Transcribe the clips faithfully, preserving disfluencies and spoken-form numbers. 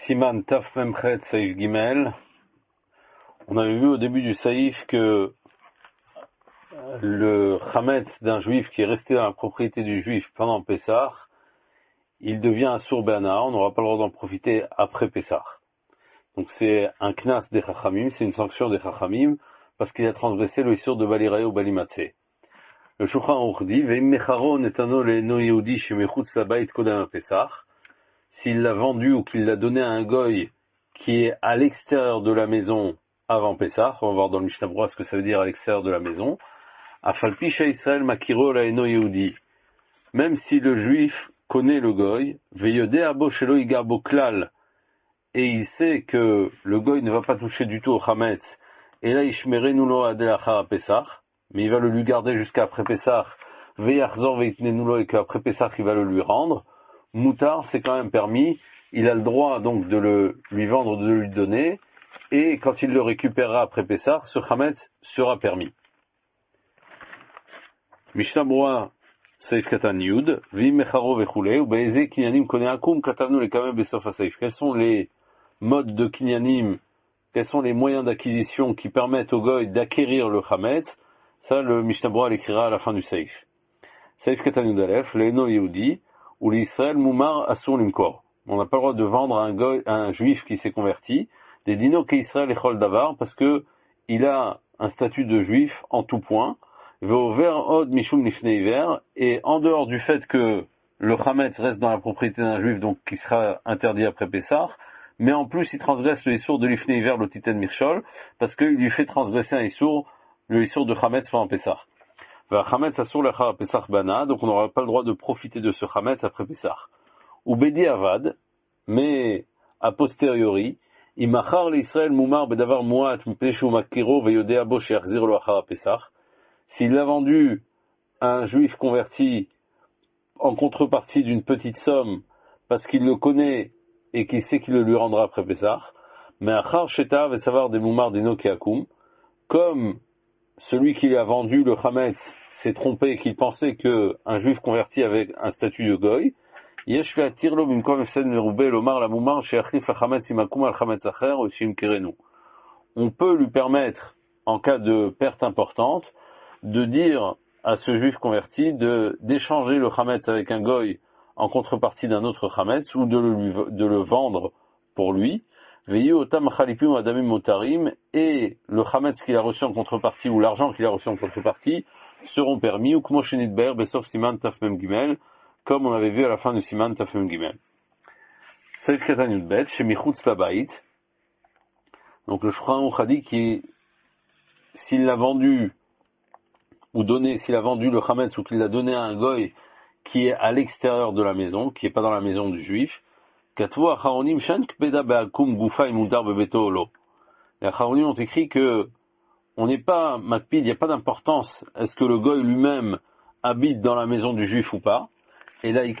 Siman Taf Memchet Saïf Gimel. On avait vu au début du Saïf que le Chametz d'un juif qui est resté dans la propriété du juif pendant Pessah, il devient un sourd Béana, on n'aura pas le droit d'en profiter après Pessah. Donc c'est un knas des Chachamim, c'est une sanction des Chachamim, parce qu'il a transgressé le Issur de Balirae ou Balimatsé. Le Shulchan Aruch dit, Ve'im mecharo netano le'eno yehudi shemechutz labayit kodem Pessah. S'il l'a vendu ou qu'il l'a donné à un goy qui est à l'extérieur de la maison avant Pessah, on va voir dans le Mishnah Berurah ce que ça veut dire à l'extérieur de la maison. Afalpi she'Israël makiro laeno yehudi. Même si le juif connaît le goy, ve'yodeh abo shelo yigar bo klal, et il sait que le goy ne va pas toucher du tout au chametz, et là ishmerenu lo ad lachar Pessah, mais il va le lui garder jusqu'à après Pessah, ve'yachzor ve'itnenu lo, et qu'après Pessah il va le lui rendre. Moutar, c'est quand même permis, il a le droit donc de le lui vendre, de lui donner, et quand il le récupérera après Pessah, ce chametz sera permis. Mishnah Berurah Seif Katan Yud, Vim Mecharo Vechule, ou Be'eze Kinyanim Koneakum Katavnu Lekamem Besof HaSeif. Quels sont les modes de Kinyanim, quels sont les moyens d'acquisition qui permettent au goy d'acquérir le chametz? Ça, le Mishnah Berurah l'écrira à la fin du Seif. Seif Katan Yud Aleph, Le'eno Yehudi, ou l'Israël Moumar Asur Limkor. On n'a pas le droit de vendre à un, goy, à un juif qui s'est converti des dino qu'Israël Echol Davar, parce que il a un statut de juif en tout point. Ve'over od mishum lifnei iver, et en dehors du fait que le chametz reste dans la propriété d'un juif, donc qui sera interdit après Pessah, mais en plus il transgresse le issour de lifnei iver l'otiten mirchol, parce qu'il lui fait transgresser un issour, le issour de chametz pendant Pessah. Chametz asur lachar Pessah bana, donc on n'aura pas le droit de profiter de ce chametz après Pessah. Ou bedi avad, mais a posteriori, imachar l'Israël moumar bedavar muat mipeshu makiro veyodeh abo she'achzir lo achar Pessah. S'il l'a vendu à un juif converti en contrepartie d'une petite somme, parce qu'il le connaît et qu'il sait qu'il le lui rendra après Pessah, mais achar sheta ve savar de moumar dino keakum, comme celui qui lui a vendu le chametz s'est trompé et qu'il pensait qu'un juif converti avait un statut de goy, yesh ve'atir lo bimkom efsed merube lomar la moumar she'achlif la chametz imakum al chametz acher ou shim kerenu. On peut lui permettre, en cas de perte importante, de dire à ce juif converti de d'échanger le chametz avec un goy en contrepartie d'un autre chametz, ou de le, lui, de le vendre pour lui. Veillez otam chalipim adamim motarim, et le chametz qu'il a reçu en contrepartie, ou l'argent qu'il a reçu en contrepartie, seront permis, ou kmo shenidber besof siman tafmem gimel, comme on avait vu à la fin du siman tafmem gimel. Seif katan yudbet, shemichutz labayit. Donc le Shulchan Aruch a dit qu'il, s'il l'a vendu, ou donné, s'il a vendu le chametz, ou qu'il l'a donné à un goy qui est à l'extérieur de la maison, qui n'est pas dans la maison du juif, les Acharonim ont écrit que on n'est pas makpid, il n'y a pas d'importance, est-ce que le goy lui-même habite dans la maison du juif ou pas, et là,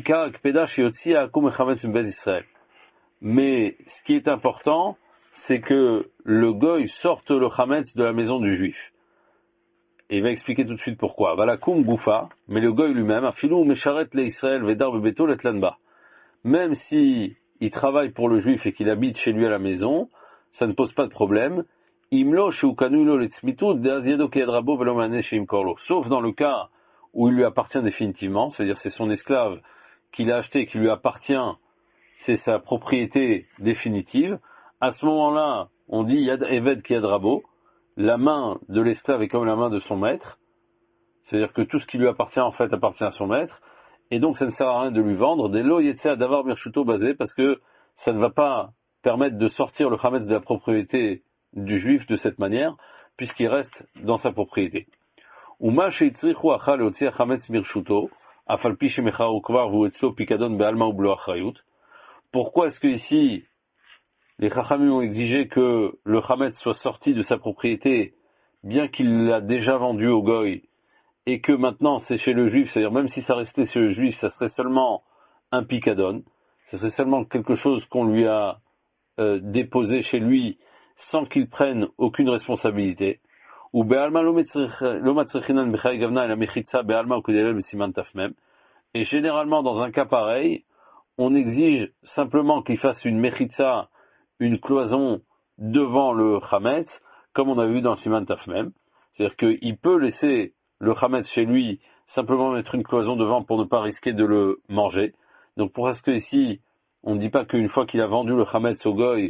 mais ce qui est important, c'est que le goy sorte le chametz de la maison du juif. Et il va expliquer tout de suite pourquoi. Valakum goufa, mais le goy lui-même, afilou mesharet le Israël vedar bebeto letlanba. Même si il travaille pour le juif et qu'il habite chez lui à la maison, ça ne pose pas de problème. Imlo sheukanu letzmitu deaziado kedrabo velomane sheimkorlo. Sauf dans le cas où il lui appartient définitivement, c'est-à-dire c'est son esclave qu'il a acheté, qui lui appartient, c'est sa propriété définitive. À ce moment-là, on dit yad eved kedrabo. La main de l'esclave est comme la main de son maître, c'est-à-dire que tout ce qui lui appartient en fait appartient à son maître, et donc ça ne sert à rien de lui vendre des lo yetsa d'avar mirshuto basé, parce que ça ne va pas permettre de sortir le chametz de la propriété du juif de cette manière, puisqu'il reste dans sa propriété. Uma sheitzrichu achal leotzi chametz mirshuto afal pi shemecharu kvar vu etzlo pikadon be'alma u blo achrayut. Pourquoi est-ce que ici les Chachamim ont exigé que le chametz soit sorti de sa propriété, bien qu'il l'a déjà vendu au goy, et que maintenant c'est chez le juif, c'est-à-dire même si ça restait chez le juif, ça serait seulement un picadon, ce serait seulement quelque chose qu'on lui a euh, déposé chez lui sans qu'il prenne aucune responsabilité. Ou be'alma lo matzrichinan b'chay gavna el mechitza be'alma ou kudelel b'siman tafmem. Et généralement dans un cas pareil, on exige simplement qu'il fasse une mechitza, une cloison devant le chametz, comme on a vu dans le Siman Tafmem. C'est-à-dire qu'il peut laisser le chametz chez lui, simplement mettre une cloison devant pour ne pas risquer de le manger. Donc pourquoi est-ce que ici, on ne dit pas qu'une fois qu'il a vendu le chametz au goy,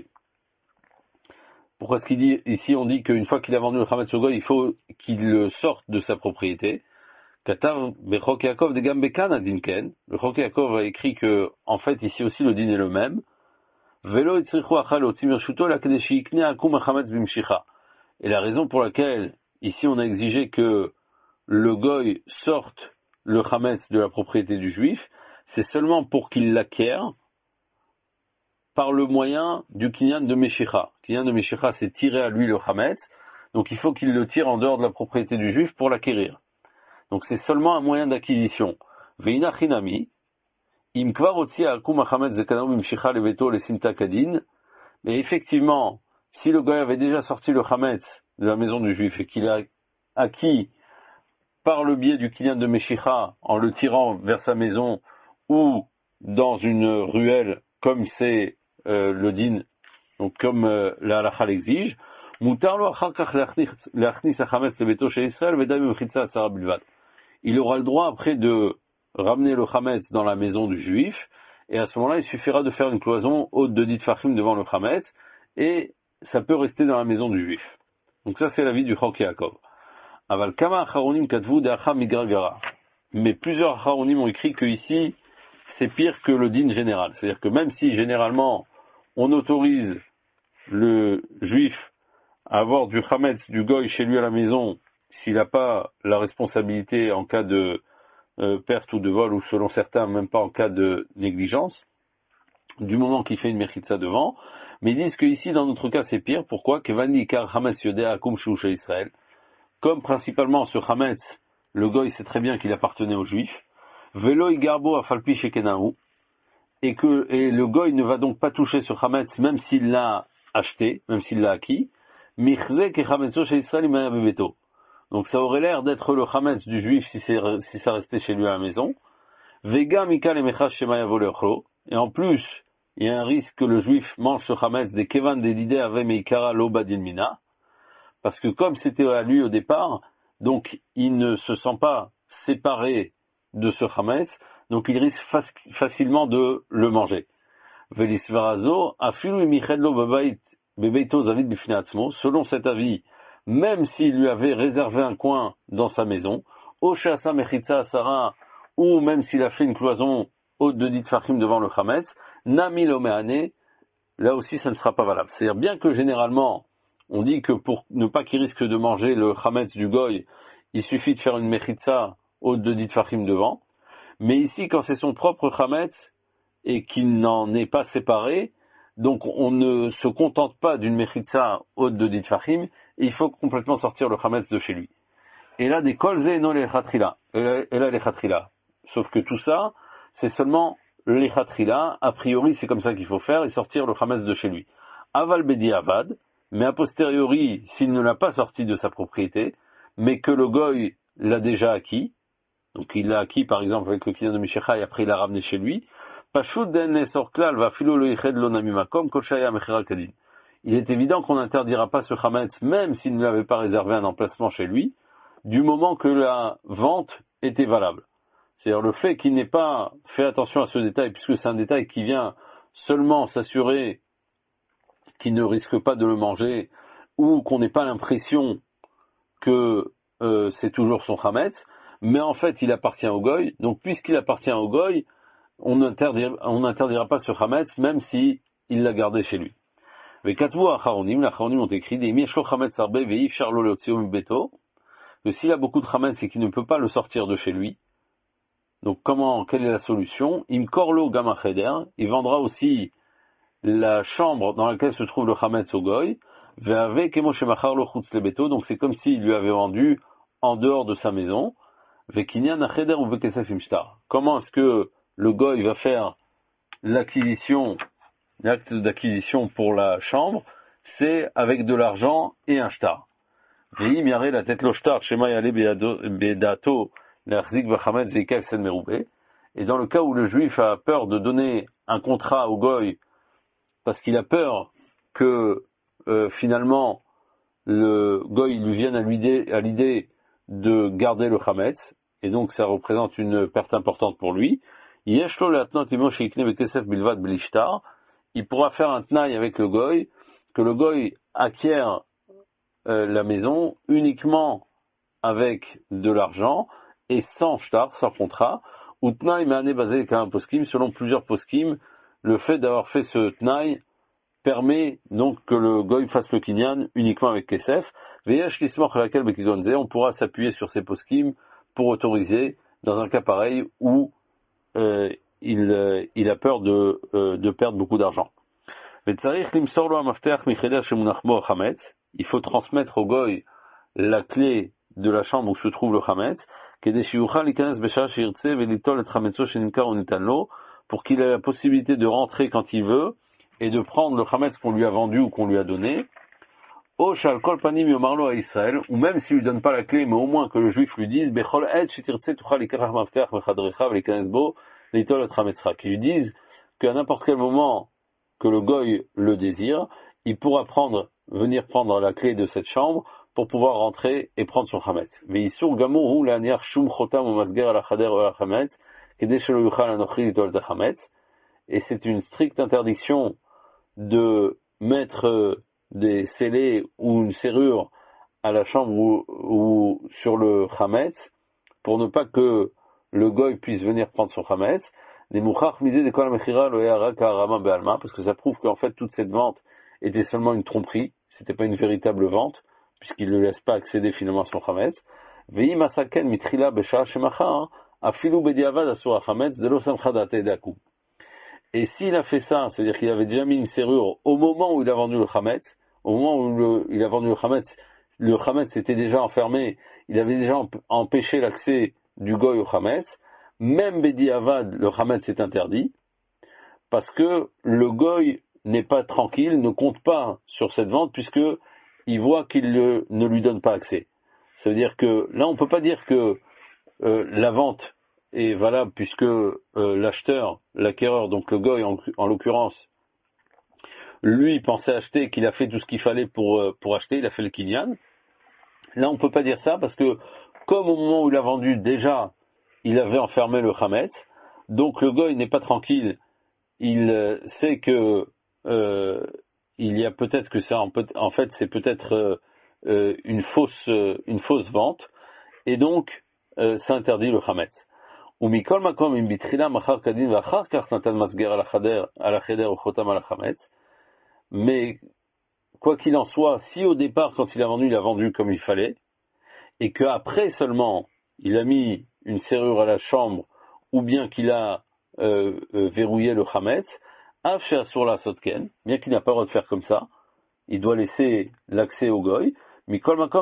pourquoi est-ce qu'il dit, ici on dit qu'une fois qu'il a vendu le chametz au goy, il faut qu'il le sorte de sa propriété. Katar Bechok Yaakov de Gambekan Adinken. Le Chok Yaakov a écrit que, en fait, ici aussi le din est le même. Velo etzrichu achal otzim shuto la kadeshi ikne akum achametz bimshicha. Et la raison pour laquelle, ici on a exigé que le goy sorte le chametz de la propriété du juif, c'est seulement pour qu'il l'acquiert par le moyen du kinyan de Meshicha. Kinyan de Meshicha, c'est tirer à lui le chametz, donc il faut qu'il le tire en dehors de la propriété du juif pour l'acquérir. Donc c'est seulement un moyen d'acquisition. Veina chinami, im kvar otzi akum achametz zekanav bimshicha leveto lesinta kadin. Mais effectivement, si le goy avait déjà sorti le chametz de la maison du juif et qu'il a acquis par le biais du kinyan de Meshicha en le tirant vers sa maison ou dans une ruelle comme c'est euh, le din, donc comme euh, la halakha l'exige, mutar lo achar kach leachnis hachametz leveto shel Israël veday b'mechitza asara bilvad. Il aura le droit après de ramener le chametz dans la maison du juif, et à ce moment-là, il suffira de faire une cloison haute de dix tfachim devant le chametz, et ça peut rester dans la maison du juif. Donc ça, c'est l'avis du Chok Yaakov. Aval kama acharonim katvu de'acha migargara. Mais plusieurs acharonim ont écrit que ici, c'est pire que le din général. C'est-à-dire que même si généralement, on autorise le juif à avoir du chametz, du goy chez lui à la maison, s'il n'a pas la responsabilité en cas de euh, perte ou de vol, ou selon certains, même pas en cas de négligence, du moment qu'il fait une mechitza devant. Mais ils disent qu'ici, dans notre cas, c'est pire. Pourquoi? Comme principalement ce chametz, le goy sait très bien qu'il appartenait aux juifs, velo igarbo afalpi shekenahu, et que et le goy ne va donc pas toucher ce chametz même s'il l'a acheté, même s'il l'a acquis, michze ke chametzo chez Israël imaya bebeto. Donc ça aurait l'air d'être le chametz du juif si, c'est, si ça restait chez lui à la maison. Vega mikal emechas shemaya volercho. Et en plus, il y a un risque que le juif mange ce chametz des kevan des lidé ave meikara lo badin mina. Parce que comme c'était à lui au départ, donc il ne se sent pas séparé de ce chametz, donc il risque fac- facilement de le manger. Velisvarazo, afilu michedlo bebait bebeito zavid bifinatzmo. Selon cet avis, même s'il lui avait réservé un coin dans sa maison, Oshasa Mechitza Asara, ou même s'il a fait une cloison haute de dix tfachim devant le chametz, Nami Lomeane, là aussi ça ne sera pas valable. C'est-à-dire bien que généralement, on dit que pour ne pas qu'il risque de manger le chametz du goy, il suffit de faire une mechitza haute de dix tfachim devant, mais ici quand c'est son propre chametz et qu'il n'en est pas séparé, donc on ne se contente pas d'une mechitza haute de dix tfachim, et il faut complètement sortir le chametz de chez lui. Et là, des kolze et non les chatrila. Et là, les chatrila. Sauf que tout ça, c'est seulement les chatrila. A priori, c'est comme ça qu'il faut faire et sortir le chametz de chez lui. Aval bedi avad. Mais a posteriori, s'il ne l'a pas sorti de sa propriété, mais que le goy l'a déjà acquis, donc il l'a acquis par exemple avec le client de Mishecha et après il l'a ramené chez lui, Pashut den nesor klal va filo lo yiched lo nami makom kol shaya mechira kadin. Il est évident qu'on n'interdira pas ce chametz, même s'il ne l'avait pas réservé un emplacement chez lui, du moment que la vente était valable. C'est-à-dire le fait qu'il n'ait pas fait attention à ce détail, puisque c'est un détail qui vient seulement s'assurer qu'il ne risque pas de le manger, ou qu'on n'ait pas l'impression que euh, c'est toujours son chametz, mais en fait il appartient au goy, donc puisqu'il appartient au goy, on n'interdira, on n'interdira pas ce chametz, même si il l'a gardé chez lui. Les Katvu Acharonim, les Acharonim ont écrit des Mieshlo Chametz Arbe Veif Charlo Leotzio Beto, que s'il a beaucoup de chametz et qu'il ne peut pas le sortir de chez lui, donc comment, quelle est la solution? Im Korlo Gama Cheder, il vendra aussi la chambre dans laquelle se trouve le chametz au goy, Veave Kemo Shemachar Lo Chutz Le Beto, donc c'est comme s'il lui avait vendu en dehors de sa maison, Vekinyan Acheder ou Vekesef Imshtar. Comment est-ce que le goy va faire l'acquisition, l'acte d'acquisition pour la chambre? C'est avec de l'argent et un shtar. Veim yare la tête lo shtar, shema yale bedato, l'achzik vachametz veikav sen meroubé. Et dans le cas où le juif a peur de donner un contrat au goy, parce qu'il a peur que euh, finalement le goy lui vienne à l'idée, à l'idée de garder le chametz, et donc ça représente une perte importante pour lui, il pourra faire un tnaï avec le goy, que le goy acquiert euh, la maison uniquement avec de l'argent et sans shtar, sans contrat, ou tnaï me'ané basé un poskim, selon plusieurs poskim, le fait d'avoir fait ce tnaï permet donc que le goy fasse le kinyan uniquement avec kesef. On pourra s'appuyer sur ces poskim pour autoriser dans un cas pareil où euh, il, euh, il a peur de, euh, de perdre beaucoup d'argent. Il faut transmettre au goy la clé de la chambre où se trouve le chametz, pour qu'il ait la possibilité de rentrer quand il veut et de prendre le chametz qu'on lui a vendu ou qu'on lui a donné. Ou même s'il lui donne pas la clé, mais au moins que le juif lui dise, qu'il lui dise qu'à n'importe quel moment que le goy le désire, il pourra prendre, venir prendre la clé de cette chambre pour pouvoir rentrer et prendre son chametz. Et c'est une stricte interdiction de mettre des scellés ou une serrure à la chambre ou, ou sur le chametz pour ne pas que le goy puisse venir prendre son chametz. Parce que ça prouve qu'en fait toute cette vente était seulement une tromperie, c'était pas une véritable vente, puisqu'il ne laisse pas accéder finalement à son chametz. Et s'il a fait ça, c'est-à-dire qu'il avait déjà mis une serrure au moment où il a vendu le chametz, au moment où le, il a vendu le chametz, le chametz était déjà enfermé, il avait déjà empêché l'accès du goy au chametz, même Bedi Avad, le chametz est interdit, parce que le goy n'est pas tranquille, ne compte pas sur cette vente, puisque il voit qu'il le, ne lui donne pas accès. Ça veut dire que là, on ne peut pas dire que euh, la vente est valable, puisque euh, l'acheteur, l'acquéreur, donc le goy en, en l'occurrence, lui pensait acheter, qu'il a fait tout ce qu'il fallait pour, euh, pour acheter, il a fait le kinyan. Là, on ne peut pas dire ça, parce que comme au moment où il a vendu, déjà, il avait enfermé le chametz, donc le goy n'est pas tranquille, il euh, sait que euh, il y a peut-être que ça, en, en fait, c'est peut-être euh, euh, une fausse euh, une fausse vente, et donc euh, ça interdit le chametz. Ou mikol makom im bitrila machar kadin v'achar kach natan masger al chader al cheder ou chotam al chametz. Mais quoi qu'il en soit, si au départ, quand il a vendu, il a vendu comme il fallait, et qu'après seulement, il a mis une serrure à la chambre, ou bien qu'il a euh, euh, verrouillé le chametz, sur la sotken, bien qu'il n'a pas le droit de faire comme ça, il doit laisser l'accès au goy, mais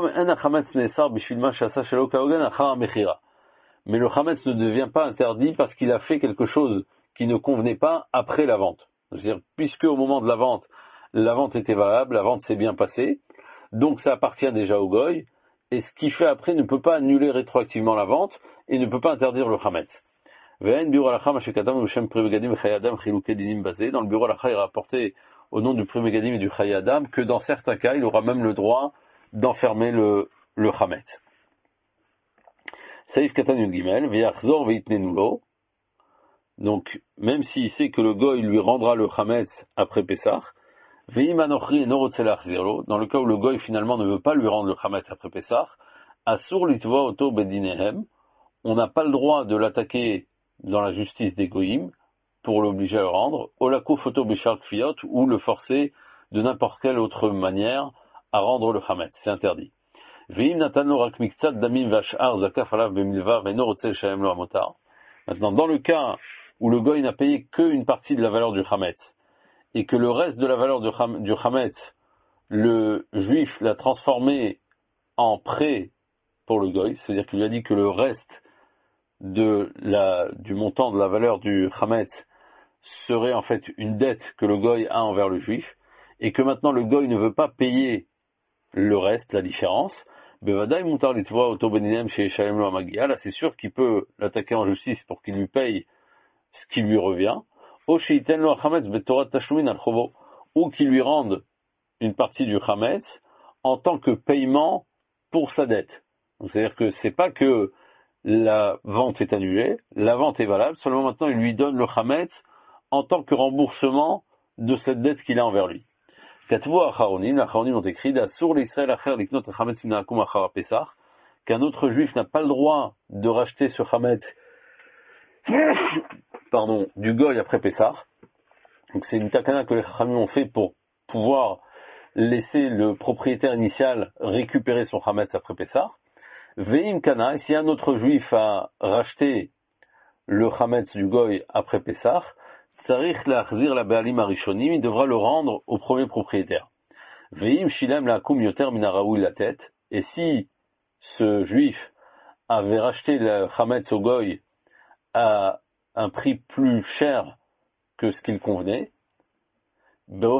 mais le chametz ne devient pas interdit parce qu'il a fait quelque chose qui ne convenait pas après la vente. C'est-à-dire, puisque au moment de la vente, la vente était valable, la vente s'est bien passée, donc ça appartient déjà au goy, et ce qu'il fait après ne peut pas annuler rétroactivement la vente et ne peut pas interdire le chametz. Dans le bureau halakha, il est rapporté au nom du Pri Megadim et du Chayei Adam que dans certains cas, il aura même le droit d'enfermer le, le chametz. Saïf Katan Yud Gimel, V'yachzor v'yitnenulo. Donc, même s'il sait que le goy lui rendra le chametz après Pessah, dans le cas où le goy finalement ne veut pas lui rendre le chametz après Pessah, Asur litva oto bedinehem, on n'a pas le droit de l'attaquer dans la justice des goyim pour l'obliger à le rendre, Olako photo bishar kfiyot, ou le forcer de n'importe quelle autre manière à rendre le chametz, c'est interdit. Maintenant, dans le cas où le goy n'a payé qu'une partie de la valeur du chametz, et que le reste de la valeur du chametz, le juif l'a transformé en prêt pour le goy, c'est-à-dire qu'il lui a dit que le reste de la, du montant de la valeur du chametz serait en fait une dette que le goy a envers le juif, et que maintenant le goy ne veut pas payer le reste, la différence, là c'est sûr qu'il peut l'attaquer en justice pour qu'il lui paye qui lui revient, ou qu'il lui rende une partie du chametz en tant que paiement pour sa dette. Donc, c'est-à-dire que c'est pas que la vente est annulée, la vente est valable, seulement maintenant il lui donne le chametz en tant que remboursement de cette dette qu'il a envers lui. Katvu acharonim, les acharonim ont écrit d'Assur l'Israël acher liknot chametz minakum achara Pesach, qu'un autre juif n'a pas le droit de racheter ce chametz pardon, du goy après Pesach. Donc c'est une takana que les chachamim ont fait pour pouvoir laisser le propriétaire initial récupérer son chametz après Pesach. Ve'im kana, et si un autre juif a racheté le chametz du goy après Pesach, tsarich la'achzir la be'alim arishonim, il devra le rendre au premier propriétaire. Ve'im shilem la'akum yoter min haraoui la tête, et si ce juif avait racheté le chametz au goy à un prix plus cher que ce qu'il convenait, dans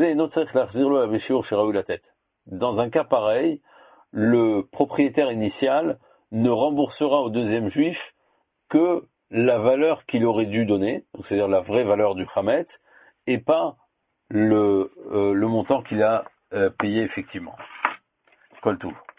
un cas pareil, le propriétaire initial ne remboursera au deuxième juif que la valeur qu'il aurait dû donner, c'est-à-dire la vraie valeur du chametz, et pas le, euh, le montant qu'il a euh, payé effectivement. Kol Touv.